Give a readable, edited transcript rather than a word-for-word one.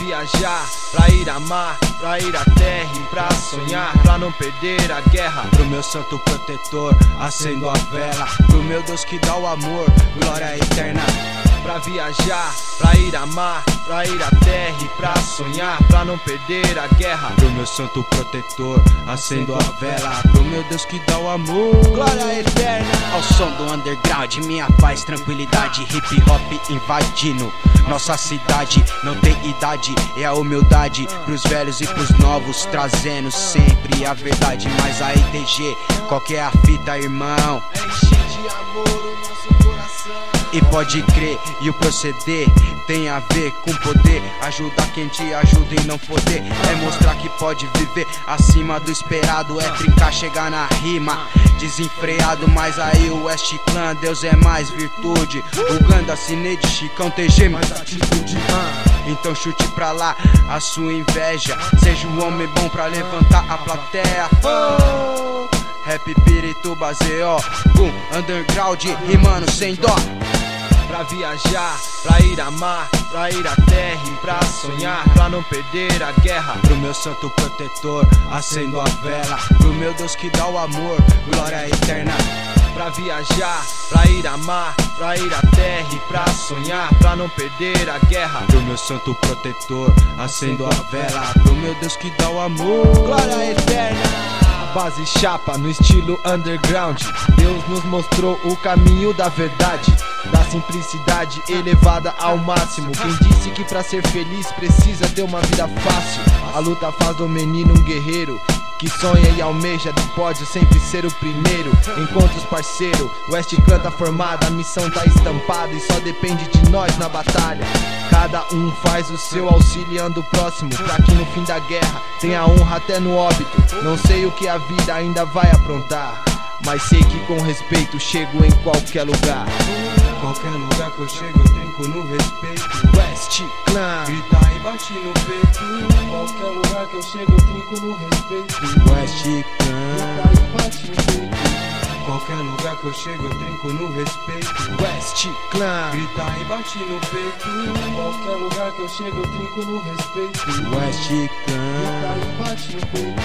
viajar, pra ir amar, pra ir à terra e pra sonhar, pra não perder a guerra. Pro meu santo protetor, acendo a vela. Pro meu Deus que dá o amor, glória eterna. Pra viajar, pra ir amar, pra ir à terra e pra sonhar, pra não perder a guerra. Pro meu santo protetor, acendo a vela. Pro meu Deus que dá o amor, glória eterna. Ao som do underground, minha paz, tranquilidade. Hip hop invadindo nossa cidade. Não tem idade, é a humildade. Pros velhos e pros novos, trazendo sempre a verdade. Mas a ITG, qual que é a fita, irmão? É encher de amor o nosso coração. E pode crer, e o proceder tem a ver com poder. Ajudar quem te ajuda e não poder. É mostrar que pode viver acima do esperado. É trincar, chegar na rima desenfreado. Mas aí o West Clan, Deus é mais virtude. Uganda, Cineide, Chicão, TG, mais atitude. Então chute pra lá a sua inveja. Seja um homem bom pra levantar a plateia. Rap, Pirito, Baseó, boom, underground, rimando sem dó. Pra viajar, pra ir amar, pra ir à terra e pra sonhar, pra não perder a guerra. Pro meu santo protetor, acendo a vela. Pro meu Deus que dá o amor, glória eterna. Pra viajar, pra ir amar, pra ir à terra e pra sonhar, pra não perder a guerra. Pro meu santo protetor, acendo a vela. Pro meu Deus que dá o amor, glória eterna. Base chapa no estilo underground. Deus nos mostrou o caminho da verdade, da simplicidade elevada ao máximo. Quem disse que pra ser feliz precisa ter uma vida fácil? A luta faz do menino um guerreiro que sonha e almeja do pódio sempre ser o primeiro. Encontra os parceiros, West Clan tá formado, a missão tá estampada e só depende de nós na batalha. Cada um faz o seu auxiliando o próximo, pra que no fim da guerra tenha honra até no óbito. Não sei o que a vida ainda vai aprontar, mas sei que com respeito chego em qualquer lugar. Qualquer lugar que eu chego eu trinco no respeito. West Clan, grita e bate no peito. Qualquer lugar que eu chego eu trinco no respeito. West Clan, grita e bate no peito. Qualquer lugar que eu chego eu trinco no respeito. West Clan, grita e bate no peito. Qualquer lugar que eu chego eu trinco no respeito. West Clan, grita e bate no peito.